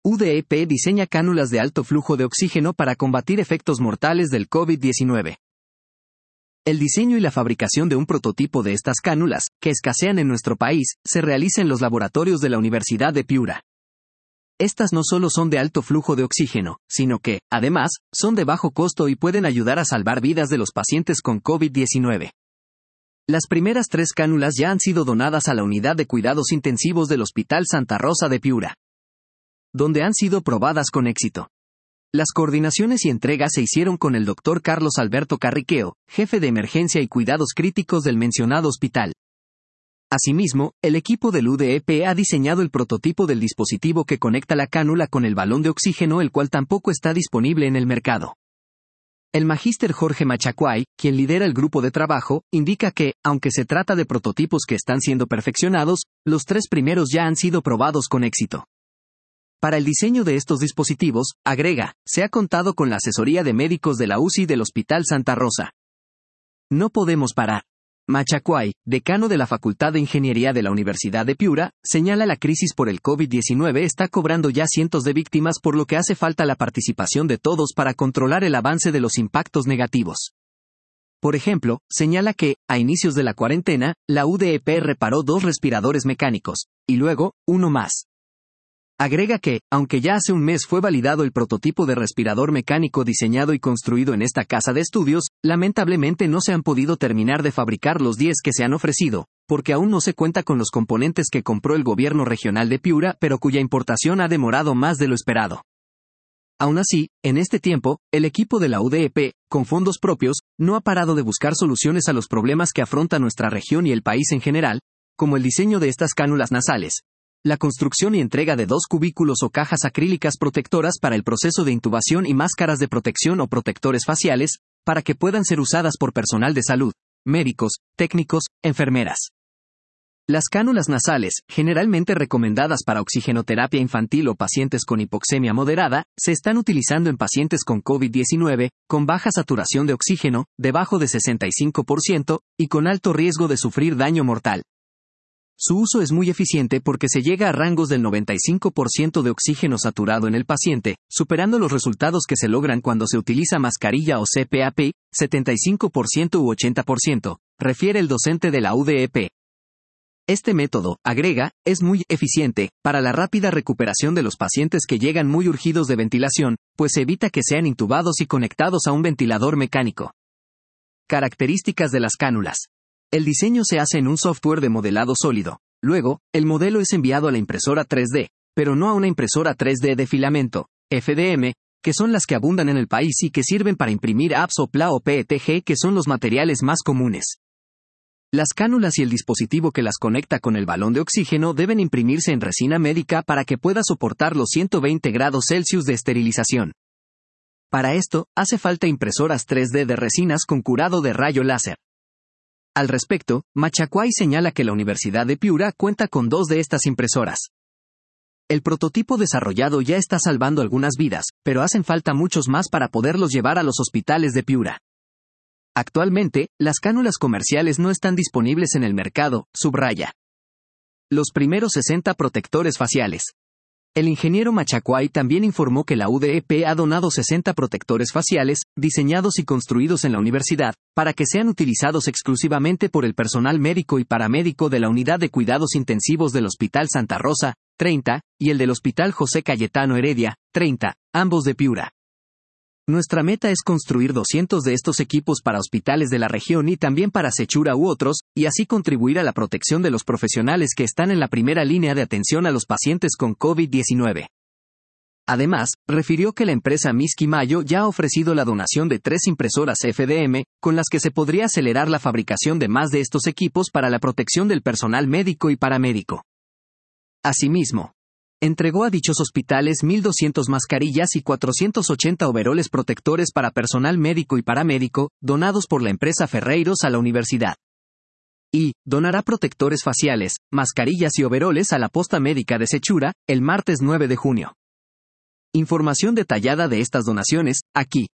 UDEP diseña cánulas de alto flujo de oxígeno para combatir efectos mortales del COVID-19. El diseño y la fabricación de un prototipo de estas cánulas, que escasean en nuestro país, se realiza en los laboratorios de la Universidad de Piura. Estas no solo son de alto flujo de oxígeno, sino que, además, son de bajo costo y pueden ayudar a salvar vidas de los pacientes con COVID-19. Las primeras 3 cánulas ya han sido donadas a la Unidad de Cuidados Intensivos del Hospital Santa Rosa de Piura, donde han sido probadas con éxito. Las coordinaciones y entregas se hicieron con el Dr. Carlos Alberto Carriqueo, jefe de emergencia y cuidados críticos del mencionado hospital. Asimismo, el equipo del UDEP ha diseñado el prototipo del dispositivo que conecta la cánula con el balón de oxígeno, el cual tampoco está disponible en el mercado. El magíster Jorge Machacuay, quien lidera el grupo de trabajo, indica que, aunque se trata de prototipos que están siendo perfeccionados, los 3 primeros ya han sido probados con éxito. Para el diseño de estos dispositivos, agrega, se ha contado con la asesoría de médicos de la UCI del Hospital Santa Rosa. No podemos parar. Machacuay, decano de la Facultad de Ingeniería de la Universidad de Piura, señala la crisis por el COVID-19 está cobrando ya cientos de víctimas, por lo que hace falta la participación de todos para controlar el avance de los impactos negativos. Por ejemplo, señala que, a inicios de la cuarentena, la UDEP reparó 2 respiradores mecánicos, y luego, 1 más. Agrega que, aunque ya hace un mes fue validado el prototipo de respirador mecánico diseñado y construido en esta casa de estudios, lamentablemente no se han podido terminar de fabricar los 10 que se han ofrecido, porque aún no se cuenta con los componentes que compró el gobierno regional de Piura, pero cuya importación ha demorado más de lo esperado. Aún así, en este tiempo, el equipo de la UDEP, con fondos propios, no ha parado de buscar soluciones a los problemas que afronta nuestra región y el país en general, como el diseño de estas cánulas nasales, la construcción y entrega de 2 cubículos o cajas acrílicas protectoras para el proceso de intubación y máscaras de protección o protectores faciales, para que puedan ser usadas por personal de salud, médicos, técnicos, enfermeras. Las cánulas nasales, generalmente recomendadas para oxigenoterapia infantil o pacientes con hipoxemia moderada, se están utilizando en pacientes con COVID-19, con baja saturación de oxígeno, debajo de 65%, y con alto riesgo de sufrir daño mortal. Su uso es muy eficiente porque se llega a rangos del 95% de oxígeno saturado en el paciente, superando los resultados que se logran cuando se utiliza mascarilla o CPAP, 75% u 80%, refiere el docente de la UDEP. Este método, agrega, es muy eficiente para la rápida recuperación de los pacientes que llegan muy urgidos de ventilación, pues evita que sean intubados y conectados a un ventilador mecánico. Características de las cánulas. El diseño se hace en un software de modelado sólido. Luego, el modelo es enviado a la impresora 3D, pero no a una impresora 3D de filamento, FDM, que son las que abundan en el país y que sirven para imprimir apps o PLA o PETG, que son los materiales más comunes. Las cánulas y el dispositivo que las conecta con el balón de oxígeno deben imprimirse en resina médica para que pueda soportar los 120 grados Celsius de esterilización. Para esto, hace falta impresoras 3D de resinas con curado de rayo láser. Al respecto, Machacuay señala que la Universidad de Piura cuenta con 2 de estas impresoras. El prototipo desarrollado ya está salvando algunas vidas, pero hacen falta muchos más para poderlos llevar a los hospitales de Piura. Actualmente, las cánulas comerciales no están disponibles en el mercado, subraya. Los primeros 60 protectores faciales. El ingeniero Machacuay también informó que la UDEP ha donado 60 protectores faciales, diseñados y construidos en la universidad, para que sean utilizados exclusivamente por el personal médico y paramédico de la Unidad de Cuidados Intensivos del Hospital Santa Rosa, 30, y el del Hospital José Cayetano Heredia, 30, ambos de Piura. Nuestra meta es construir 200 de estos equipos para hospitales de la región y también para Sechura u otros, y así contribuir a la protección de los profesionales que están en la primera línea de atención a los pacientes con COVID-19. Además, refirió que la empresa Miski Mayo ya ha ofrecido la donación de 3 impresoras FDM, con las que se podría acelerar la fabricación de más de estos equipos para la protección del personal médico y paramédico. Asimismo, entregó a dichos hospitales 1.200 mascarillas y 480 overoles protectores para personal médico y paramédico, donados por la empresa Ferreiros a la universidad. Y, donará protectores faciales, mascarillas y overoles a la posta médica de Sechura, el martes 9 de junio. Información detallada de estas donaciones, aquí.